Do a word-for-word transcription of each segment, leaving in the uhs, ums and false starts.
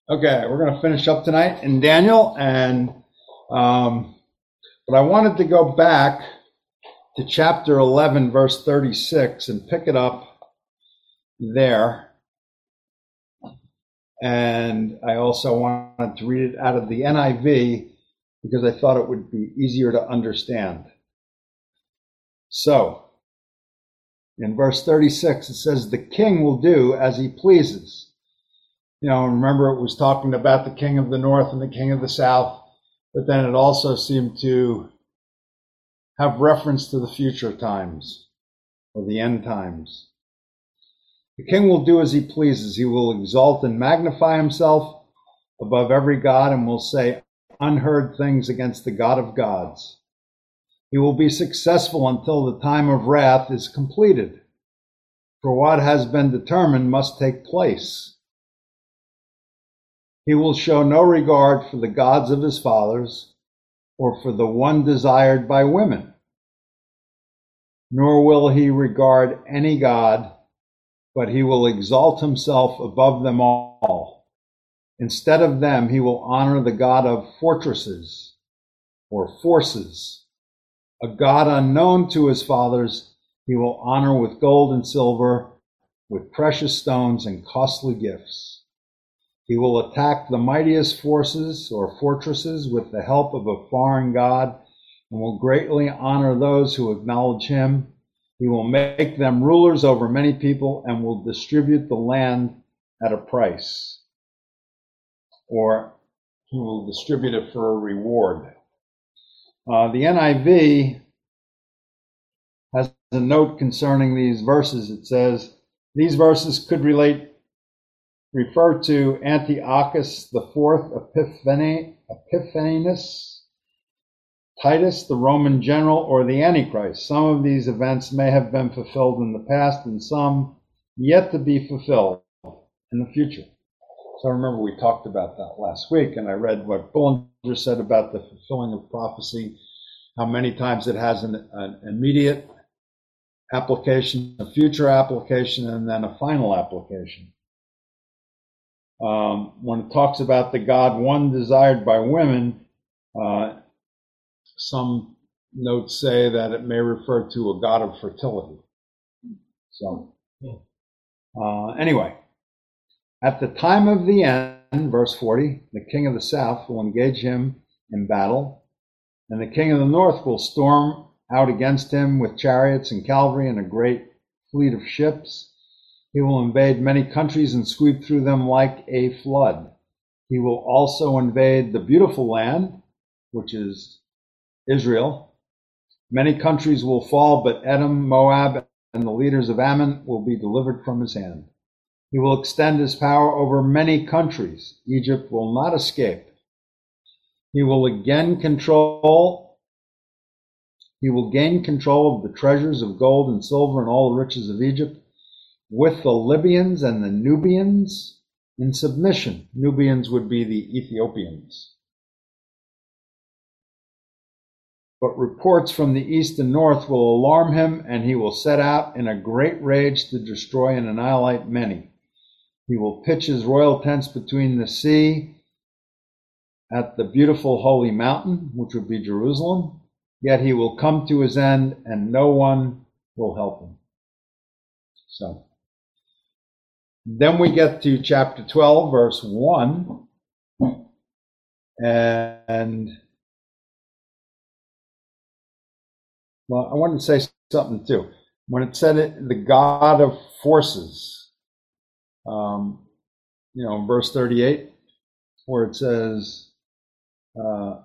Okay, we're going to finish up tonight in Daniel, and um, but I wanted to go back to chapter eleven, verse thirty-six, and pick it up there. And I also wanted to read it out of the N I V because I thought it would be easier to understand. So, in verse thirty-six, it says, "The king will do as he pleases." You know, remember it was talking about the king of the north and the king of the south, but then it also seemed to have reference to the future times or the end times. The king will do as he pleases. He will exalt and magnify himself above every god and will say unheard things against the God of gods. He will be successful until the time of wrath is completed, for what has been determined must take place. He will show no regard for the gods of his fathers or for the one desired by women, nor will he regard any god, but he will exalt himself above them all. Instead of them, he will honor the god of fortresses or forces. A god unknown to his fathers, he will honor with gold and silver, with precious stones and costly gifts. He will attack the mightiest forces or fortresses with the help of a foreign god and will greatly honor those who acknowledge him. He will make them rulers over many people and will distribute the land at a price, or he will distribute it for a reward. Uh, the N I V has a note concerning these verses. It says, these verses could relate refer to Antiochus the Fourth Epiphany, Epiphanes, Titus, the Roman general, or the Antichrist. Some of these events may have been fulfilled in the past and some yet to be fulfilled in the future. So remember we talked about that last week, and I read what Bullinger said about the fulfilling of prophecy, how many times it has an, an immediate application, a future application, and then a final application. Um, when it talks about the God one desired by women, uh, some notes say that it may refer to a god of fertility. So, uh, anyway, at the time of the end, verse forty, the king of the south will engage him in battle, and the king of the north will storm out against him with chariots and cavalry and a great fleet of ships. He will invade many countries and sweep through them like a flood. He will also invade the beautiful land, which is Israel. Many countries will fall, but Edom, Moab, and the leaders of Ammon will be delivered from his hand. He will extend his power over many countries. Egypt will not escape. He will again control, he will gain control of the treasures of gold and silver and all the riches of Egypt, with the Libyans and the Nubians in submission. Nubians would be the Ethiopians. But reports from the east and north will alarm him, and he will set out in a great rage to destroy and annihilate many. He will pitch his royal tents between the sea at the beautiful holy mountain, which would be Jerusalem, yet he will come to his end, and no one will help him. So, then we get to chapter twelve, verse one, and, well, I wanted to say something too. When it said it, the God of forces, um, you know, in verse thirty-eight, where it says, uh,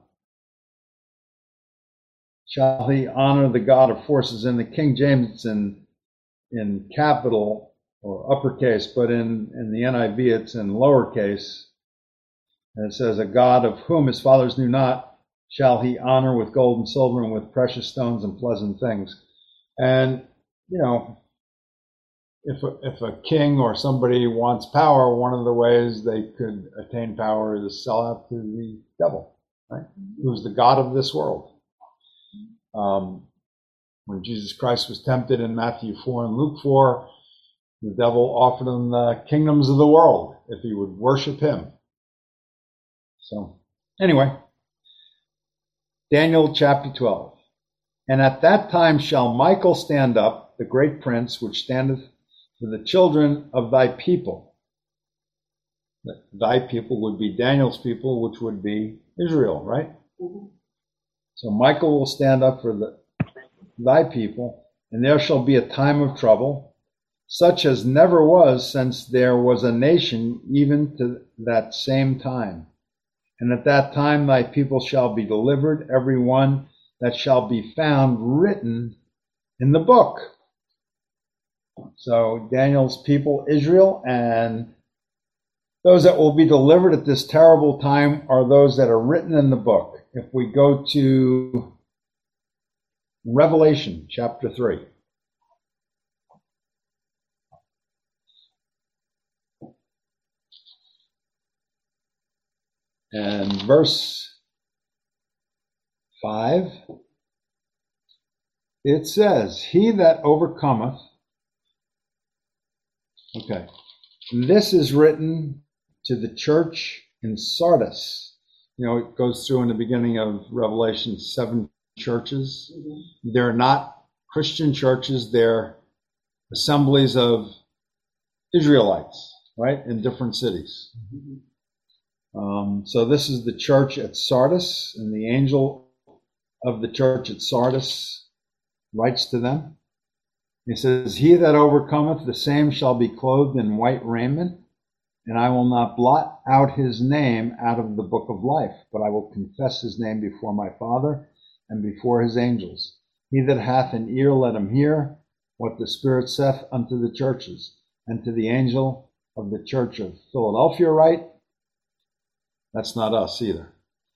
shall he honor the God of forces? In the King James, it's in, in capital or uppercase, but in, in the N I V it's in lowercase. And it says, a God of whom his fathers knew not, shall he honor with gold and silver and with precious stones and pleasant things. And, you know, if a, if a king or somebody wants power, one of the ways they could attain power is to sell out to the devil, right? Who's the God of this world. Um, when Jesus Christ was tempted in Matthew four and Luke four, the devil offered him the kingdoms of the world if he would worship him. So anyway, Daniel chapter twelve. And at that time shall Michael stand up, the great prince, which standeth for the children of thy people. Thy people would be Daniel's people, which would be Israel, right? Mm-hmm. So Michael will stand up for the, thy people, and there shall be a time of trouble, such as never was since there was a nation, even to that same time. And at that time thy people shall be delivered, every one that shall be found written in the book. So Daniel's people, Israel, and those that will be delivered at this terrible time are those that are written in the book. If we go to Revelation chapter three. And verse five, it says, he that overcometh, okay, this is written to the church in Sardis. You know, it goes through in the beginning of Revelation seven churches. Mm-hmm. They're not Christian churches, they're assemblies of Israelites, right, in different cities. Mm-hmm. Um, so this is the church at Sardis, and the angel of the church at Sardis writes to them. He says, he that overcometh, the same shall be clothed in white raiment, and I will not blot out his name out of the book of life, but I will confess his name before my Father and before his angels. He that hath an ear, let him hear what the Spirit saith unto the churches. And to the angel of the church of Philadelphia write, that's not us either.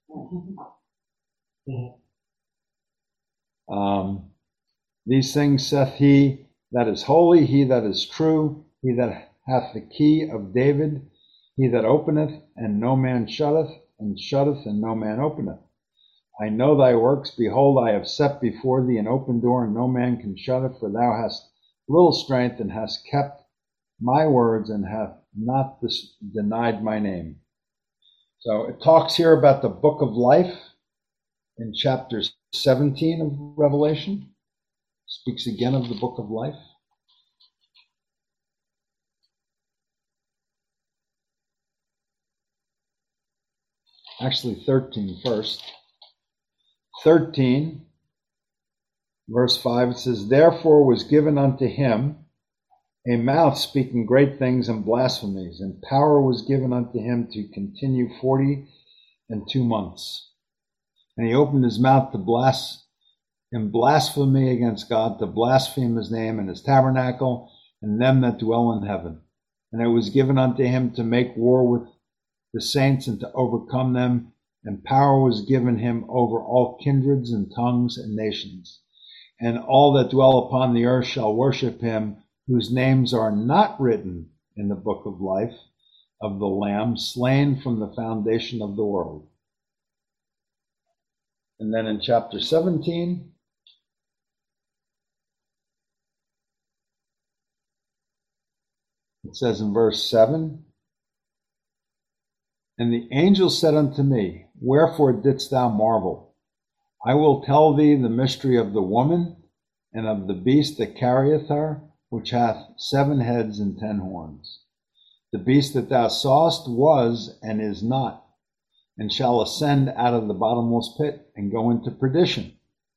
Um, these things saith he that is holy, he that is true, he that hath the key of David, he that openeth, and no man shutteth, and shutteth, and no man openeth. I know thy works. Behold, I have set before thee an open door, and no man can shut it, for thou hast little strength, and hast kept my words, and hast not dis- denied my name. So it talks here about the book of life in chapter seventeen of Revelation. Speaks again of the book of life. Actually, thirteen first. thirteen, verse five, it says, therefore was given unto him a mouth speaking great things and blasphemies, and power was given unto him to continue forty and two months. And he opened his mouth to blas- in blasphemy against God, to blaspheme his name and his tabernacle, and them that dwell in heaven. And it was given unto him to make war with the saints and to overcome them, and power was given him over all kindreds and tongues and nations. And all that dwell upon the earth shall worship him, whose names are not written in the book of life of the Lamb, slain from the foundation of the world. And then in chapter seventeen, it says in verse seven, and the angel said unto me, wherefore didst thou marvel? I will tell thee the mystery of the woman and of the beast that carrieth her, which hath seven heads and ten horns. The beast that thou sawest was and is not, and shall ascend out of the bottomless pit and go into perdition.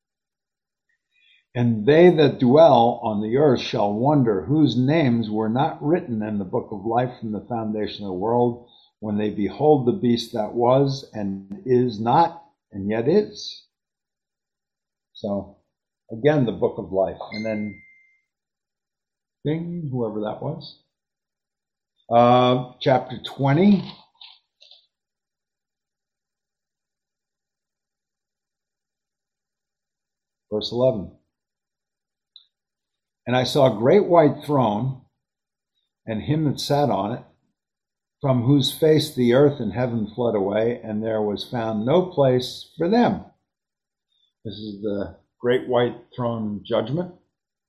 And they that dwell on the earth shall wonder, whose names were not written in the book of life from the foundation of the world, when they behold the beast that was and is not and yet is. So again, the book of life. And then ding, whoever that was. Uh, chapter twenty. Verse eleven. And I saw a great white throne, and him that sat on it, from whose face the earth and heaven fled away, and there was found no place for them. This is the great white throne judgment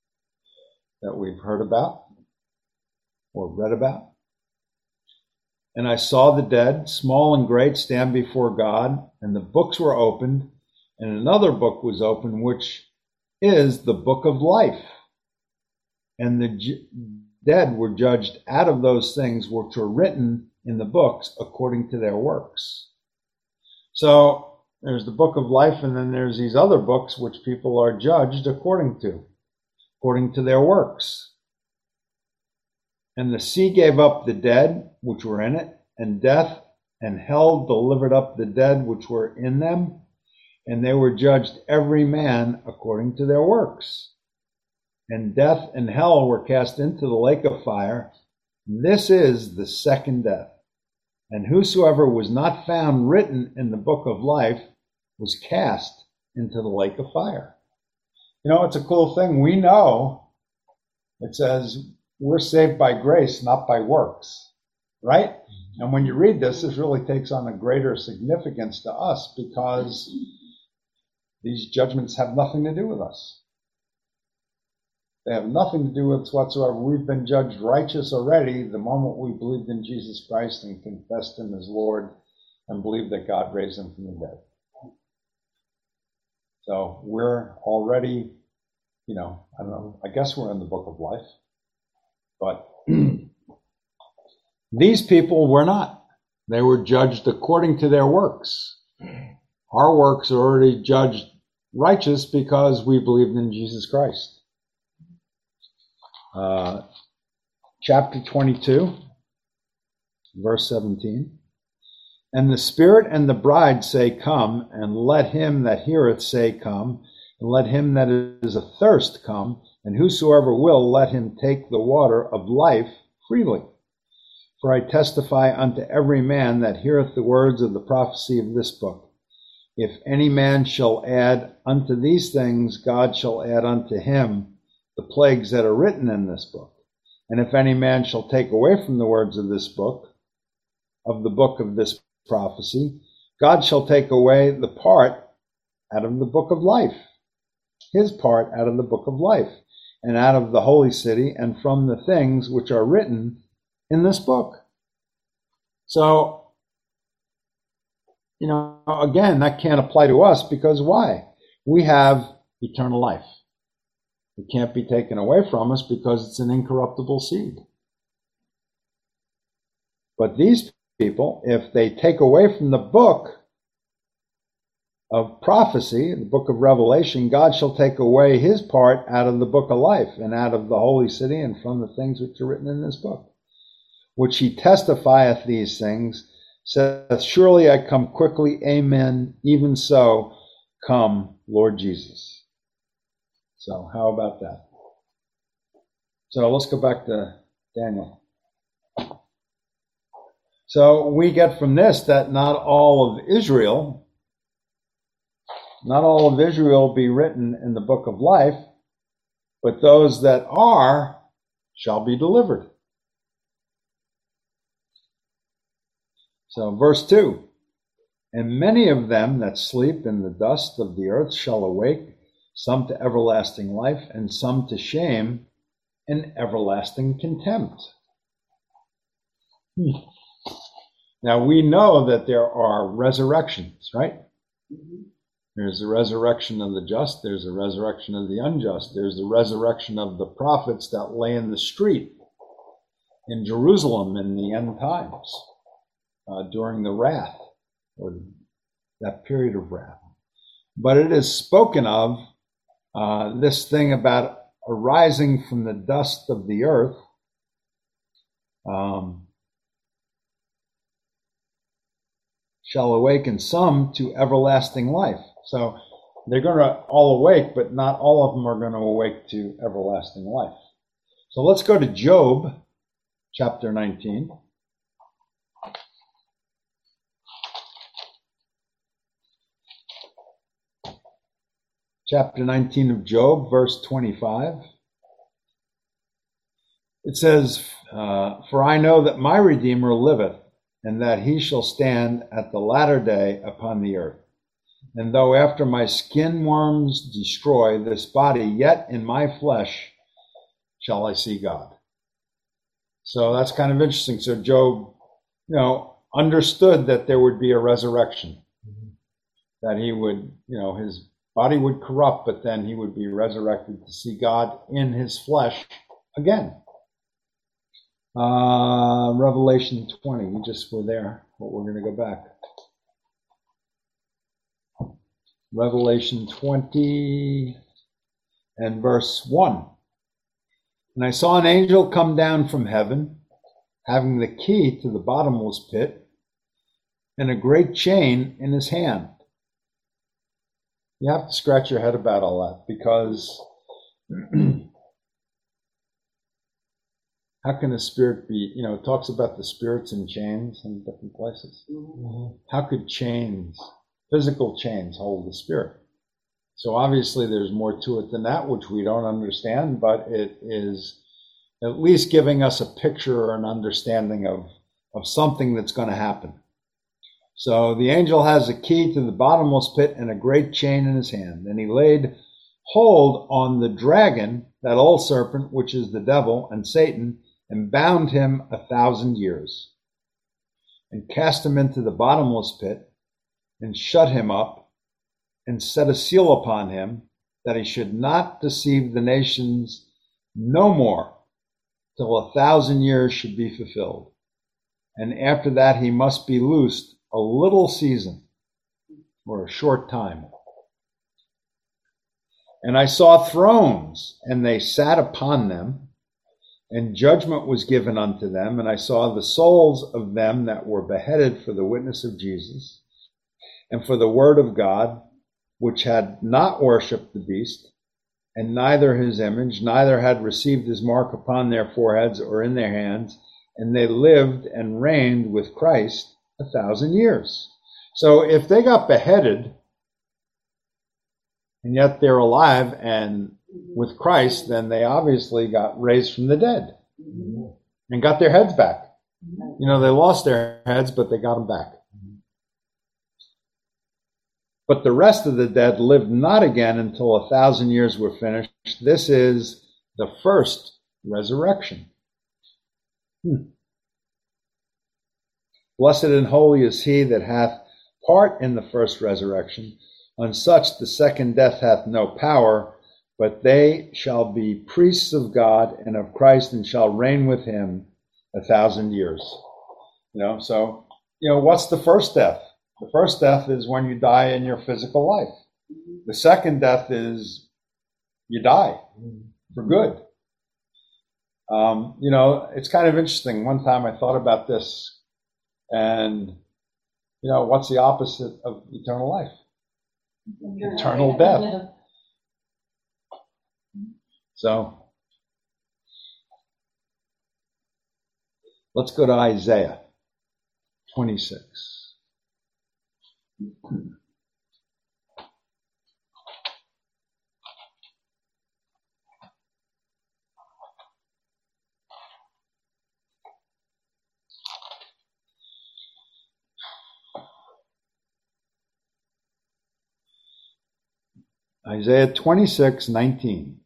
that we've heard about or read about. And I saw the dead, small and great, stand before God, and the books were opened, and another book was opened, which is the book of life. And the ju- dead were judged out of those things which were written in the books according to their works. So there's the book of life, and then there's these other books which people are judged according to, according to their works. And the sea gave up the dead which were in it, and death and hell delivered up the dead which were in them, and they were judged every man according to their works. And death and hell were cast into the lake of fire. This is the second death. And whosoever was not found written in the book of life was cast into the lake of fire. You know, it's a cool thing. We know it says we're saved by grace, not by works, right? And when you read this, this really takes on a greater significance to us because these judgments have nothing to do with us. They have nothing to do with us whatsoever. We've been judged righteous already the moment we believed in Jesus Christ and confessed him as Lord and believed that God raised him from the dead. So we're already, you know, I don't know, I guess we're in the book of life. But these people were not. They were judged according to their works. Our works are already judged righteous because we believed in Jesus Christ. Uh, chapter twenty-two, verse seventeen. And the Spirit and the bride say, Come, and let him that heareth say, Come, and let him that is athirst come, and whosoever will, let him take the water of life freely. For I testify unto every man that heareth the words of the prophecy of this book. If any man shall add unto these things, God shall add unto him the plagues that are written in this book. And if any man shall take away from the words of this book, of the book of this prophecy, God shall take away the part out of the book of life, his part out of the book of life, and out of the holy city, and from the things which are written in this book. So, you know, again, that can't apply to us because why? We have eternal life. It can't be taken away from us because it's an incorruptible seed. But these people, if they take away from the book of prophecy, the book of Revelation, God shall take away his part out of the book of life and out of the holy city and from the things which are written in this book. Which he testifieth these things, saith, Surely I come quickly, amen, even so, come, Lord Jesus. So how about that? So let's go back to Daniel. So we get from this that not all of Israel, not all of Israel be written in the book of life, but those that are shall be delivered. So verse two, and many of them that sleep in the dust of the earth shall awake, some to everlasting life, and some to shame and everlasting contempt. Hmm. Now we know that there are resurrections, right? Mm-hmm. There's the resurrection of the just, there's the resurrection of the unjust, there's the resurrection of the prophets that lay in the street in Jerusalem in the end times, uh, during the wrath, or that period of wrath. But it is spoken of, uh, this thing about arising from the dust of the earth, um, shall awaken some to everlasting life. So they're going to all awake, but not all of them are going to awake to everlasting life. So let's go to Job, chapter nineteen. Chapter nineteen of Job, verse twenty-five. It says, uh, For I know that my Redeemer liveth, and that he shall stand at the latter day upon the earth. And though after my skin worms destroy this body, yet in my flesh shall I see God. So that's kind of interesting. So Job you know, understood that there would be a resurrection, mm-hmm. that he would, you know, his body would corrupt, but then he would be resurrected to see God in his flesh again. Uh, Revelation twenty, we just were there, but we're going to go back. Revelation twenty and verse one. And I saw an angel come down from heaven, having the key to the bottomless pit and a great chain in his hand. You have to scratch your head about all that, because how can a spirit be, you know, it talks about the spirits in chains in different places. Mm-hmm. How could chains, physical chains, hold the spirit? So obviously there's more to it than that, which we don't understand, but it is at least giving us a picture or an understanding of, of something that's going to happen. So the angel has a key to the bottomless pit and a great chain in his hand. And he laid hold on the dragon, that old serpent, which is the devil and Satan, and bound him a thousand years, and cast him into the bottomless pit, and shut him up, and set a seal upon him, that he should not deceive the nations no more, till a thousand years should be fulfilled. And after that he must be loosed a little season, or a short time. And I saw thrones, and they sat upon them, and judgment was given unto them. And I saw the souls of them that were beheaded for the witness of Jesus, and for the word of God, which had not worshipped the beast, and neither his image, neither had received his mark upon their foreheads or in their hands, and they lived and reigned with Christ a thousand years. So if they got beheaded, and yet they're alive and with Christ, then they obviously got raised from the dead and got their heads back. You know, they lost their heads, but they got them back. But the rest of the dead lived not again until a thousand years were finished. This is the first resurrection. Hmm. Blessed and holy is he that hath part in the first resurrection. On such the second death hath no power, but they shall be priests of God and of Christ, and shall reign with him a thousand years. You know, so, you know, what's the first death? The first death is when you die in your physical life. The second death is you die for good. Um, you know, it's kind of interesting. One time I thought about this, and, you know, what's the opposite of eternal life? Eternal death. So, let's go to Isaiah twenty-six. Isaiah twenty-six nineteen.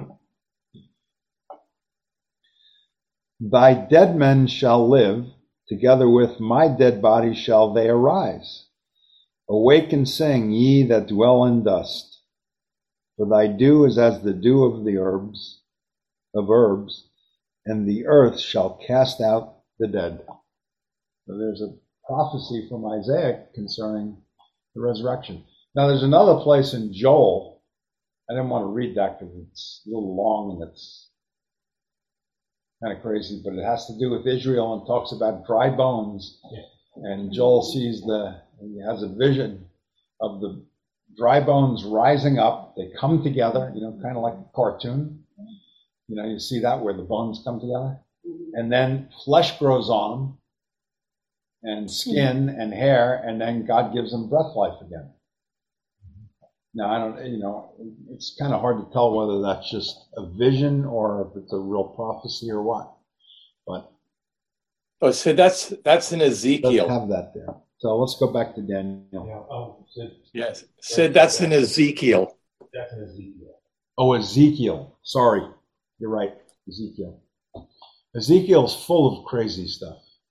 Thy dead men shall live, together with my dead body shall they arise. Awake and sing, ye that dwell in dust. For thy dew is as the dew of the herbs, of herbs, and the earth shall cast out the dead. So there's a prophecy from Isaiah concerning the resurrection. Now there's another place in Joel. I didn't want to read that because it's a little long and it's kind of crazy, but it has to do with Israel and talks about dry bones. Yeah. And Joel sees the, he has a vision of the dry bones rising up. They come together, you know, kind of like a cartoon. You know, you see that where the bones come together. And then flesh grows on, and skin and hair, and then God gives them breath life again. Now, I don't, you know, it's kind of hard to tell whether that's just a vision or if it's a real prophecy or what. But oh, so that's that's in Ezekiel. Let's have that there. So let's go back to Daniel. Yeah. Oh, Sid. Yes, Sid, that's in Ezekiel. That's in Ezekiel. Oh, Ezekiel. Sorry, you're right, Ezekiel. Ezekiel's full of crazy stuff.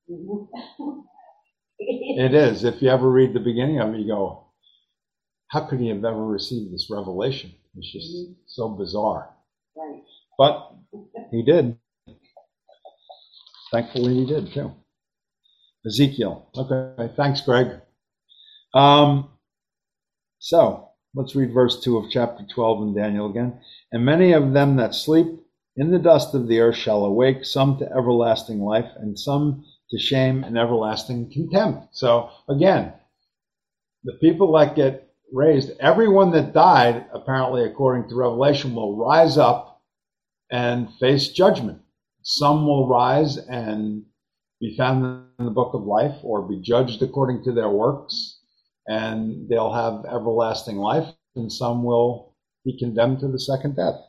It is. If you ever read the beginning of it, you go, how could he have ever received this revelation? It's just mm-hmm. so bizarre. Right. But he did. Thankfully, he did too. Ezekiel. Okay. Thanks, Greg. Um, so let's read verse two of chapter twelve in Daniel again. And many of them that sleep in the dust of the earth shall awake, some to everlasting life, and some to shame and everlasting contempt. So again, the people that get raised, everyone that died, apparently according to Revelation, will rise up and face judgment. Some will rise and be found in the book of life or be judged according to their works, and they'll have everlasting life, and some will be condemned to the second death.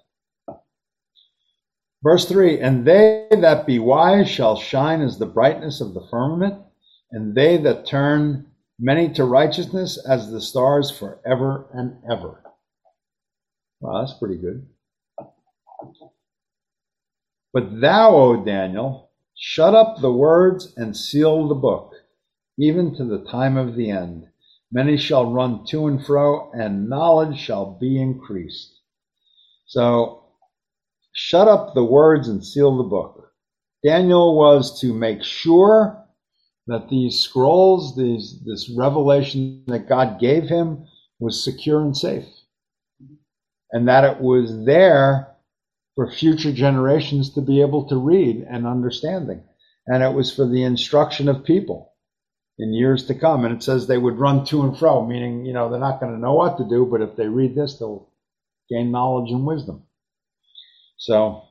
Verse three, and they that be wise shall shine as the brightness of the firmament, and they that turn many to righteousness as the stars forever and ever. Well, that's pretty good. But thou, O Daniel, shut up the words and seal the book, even to the time of the end. Many shall run to and fro, and knowledge shall be increased. So, shut up the words and seal the book. Daniel was to make sure that these scrolls, these this revelation that God gave him, was secure and safe, and that it was there for future generations to be able to read and understanding. And it was for the instruction of people in years to come. And it says they would run to and fro, meaning, you know, they're not going to know what to do, but if they read this, they'll gain knowledge and wisdom. So,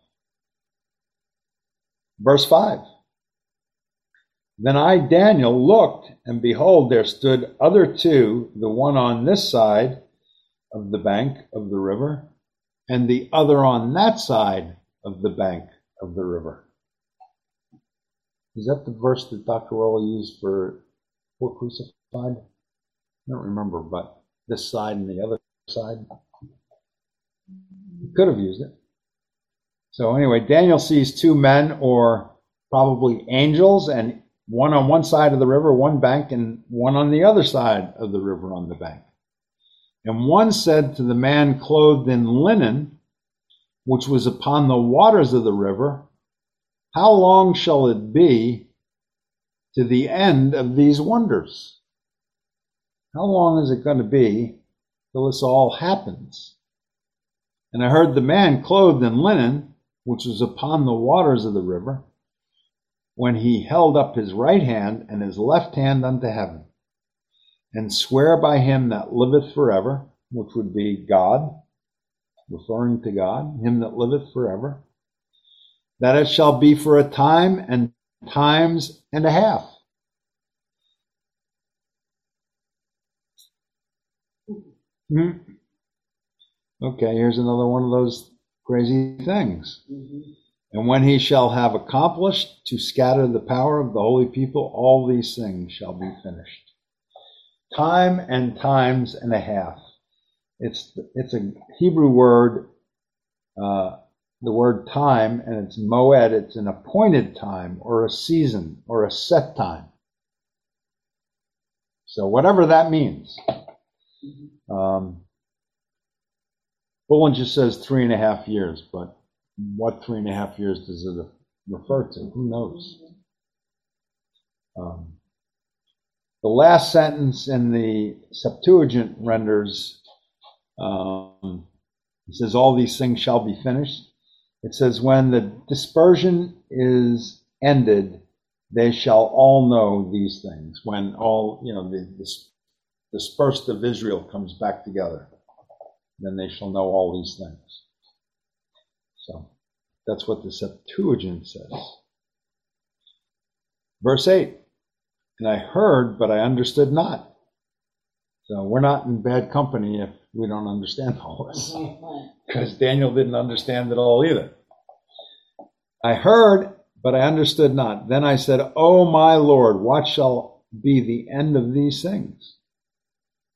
verse five. Then I, Daniel, looked, and behold, there stood other two, the one on this side of the bank of the river, and the other on that side of the bank of the river. Is that the verse that Doctor Rowley used for poor crucified? I don't remember, but this side and the other side. He could have used it. So anyway, Daniel sees two men, or probably angels, and one on one side of the river, one bank, and one on the other side of the river on the bank. And one said to the man clothed in linen, which was upon the waters of the river, how long shall it be to the end of these wonders? How long is it going to be till this all happens? And I heard the man clothed in linen, which was upon the waters of the river, when he held up his right hand and his left hand unto heaven, and swear by him that liveth forever, which would be God, referring to God, him that liveth forever, that it shall be for a time and times and a half. Hmm. Okay, here's another one of those crazy things. Mm-hmm. And when he shall have accomplished to scatter the power of the holy people, all these things shall be finished. Time and times and a half. It's it's a Hebrew word, uh, the word time, and it's moed. It's an appointed time, or a season, or a set time. So whatever that means. Um, Bullen just says three and a half years, but what three and a half years does it refer to? Who knows? Um, the last sentence in the Septuagint renders, um, it says, all these things shall be finished. It says, when the dispersion is ended, they shall all know these things. When all, you know, the, the dispersed of Israel comes back together, then they shall know all these things. So that's what the Septuagint says. Verse eight, and I heard, but I understood not. So we're not in bad company if we don't understand all this, because Daniel didn't understand it all either. I heard, but I understood not. Then I said, O my Lord, what shall be the end of these things?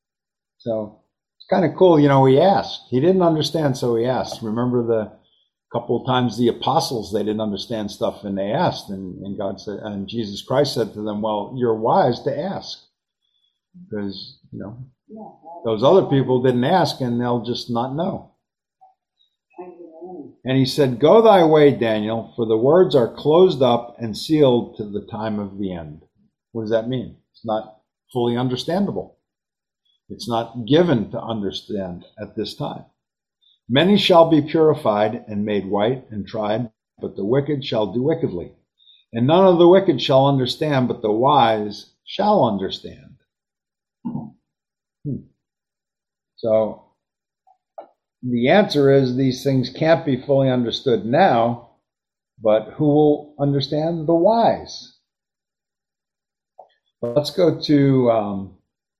So it's kind of cool, you know, he asked. He didn't understand, so he asked. Remember the couple of times the apostles, they didn't understand stuff and they asked, and, and God said, and Jesus Christ said to them, well, you're wise to ask, because, you know, those other people didn't ask and they'll just not know. And he said, go thy way, Daniel, for the words are closed up and sealed to the time of the end. What does that mean? It's not fully understandable. It's not given to understand at this time. Many shall be purified and made white and tried, but the wicked shall do wickedly. And none of the wicked shall understand, but the wise shall understand. Hmm. So the answer is these things can't be fully understood now, but who will understand? The wise. Let's go to, um,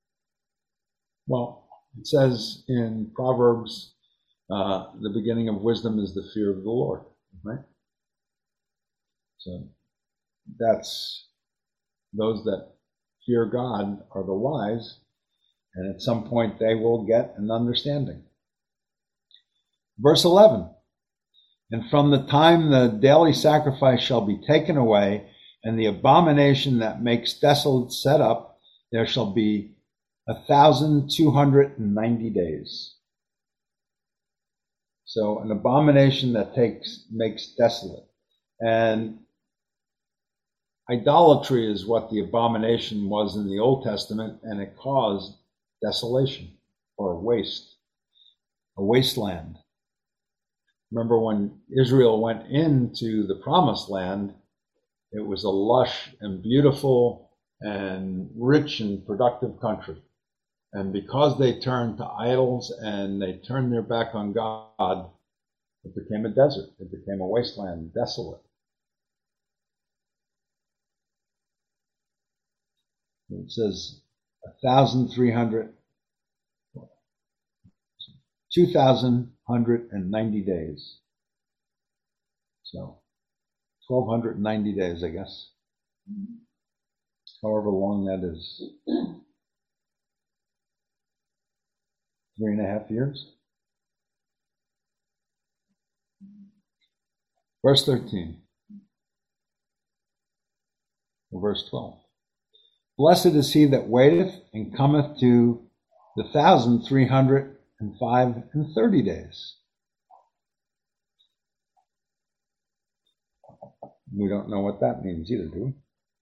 well, it says in Proverbs, uh, the beginning of wisdom is the fear of the Lord, right? So that's, those that fear God are the wise, and at some point they will get an understanding. Verse eleven, and from the time the daily sacrifice shall be taken away, and the abomination that makes desolate set up, there shall be a thousand two hundred and ninety days. So an abomination that takes makes desolate. And idolatry is what the abomination was in the Old Testament, and it caused desolation or waste, a wasteland. Remember when Israel went into the promised land, it was a lush and beautiful and rich and productive country. And because they turned to idols and they turned their back on God, it became a desert. It became a wasteland, desolate. It says a thousand three hundred, two thousand one hundred ninety days. So twelve ninety days, I guess. However long that is. Three and a half years. Verse thirteen. Or verse twelve. Blessed is he that waiteth and cometh to the thousand three hundred and five and thirty days. We don't know what that means either, do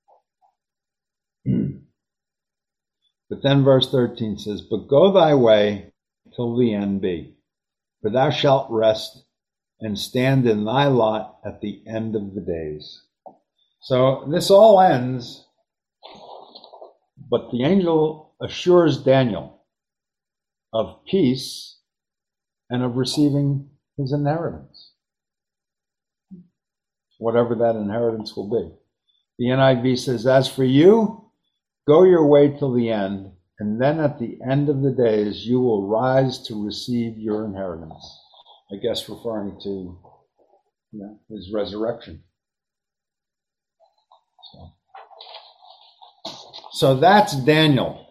we? But then verse thirteen says, but go thy way till the end be, for thou shalt rest and stand in thy lot at the end of the days. So this all ends, but the angel assures Daniel of peace and of receiving his inheritance, whatever that inheritance will be. The N I V says, as for you, go your way till the end, and then at the end of the days you will rise to receive your inheritance. I guess referring to, you know, his resurrection. So, so that's Daniel.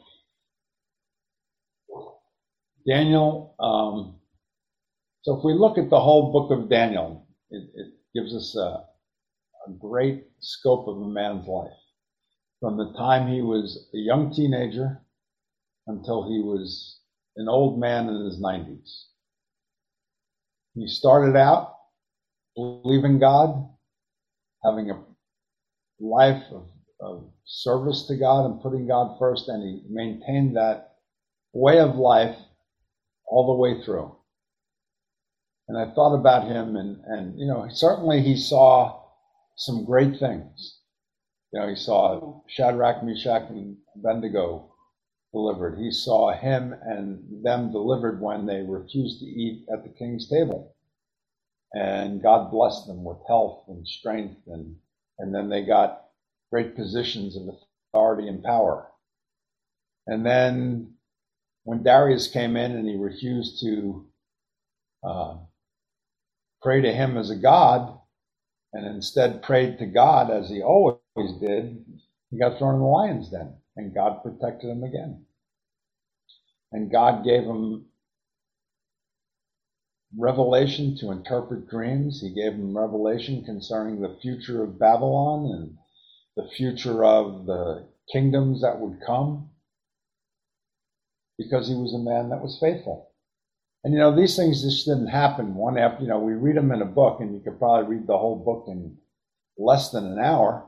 Daniel, um, so if we look at the whole book of Daniel, it, it gives us a, a great scope of a man's life. From the time he was a young teenager until he was an old man in his nineties. He started out believing God, having a life of, of service to God and putting God first, and he maintained that way of life all the way through. And I thought about him, and, and you know, certainly he saw some great things. You know, he saw Shadrach, Meshach, and Abednego delivered. He saw him and them delivered when they refused to eat at the king's table. And God blessed them with health and strength, and, and then they got great positions of authority and power. And then when Darius came in and he refused to uh, pray to him as a god, and instead prayed to God as he always did, he got thrown in the lion's den, and God protected him again. And God gave him revelation to interpret dreams. He gave him revelation concerning the future of Babylon and the future of the kingdoms that would come, because he was a man that was faithful. And, you know, these things just didn't happen one after, you know, we read them in a book, and you could probably read the whole book in less than an hour.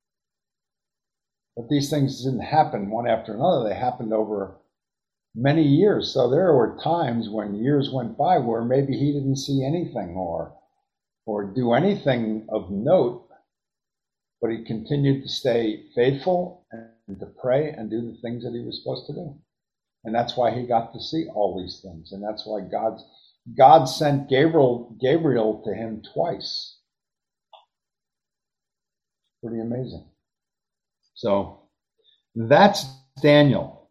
But these things didn't happen one after another. They happened over many years. So there were times when years went by where maybe he didn't see anything or, or do anything of note, but he continued to stay faithful and to pray and do the things that he was supposed to do. And that's why he got to see all these things. And that's why God's, God sent Gabriel, Gabriel to him twice. Pretty amazing. So that's Daniel.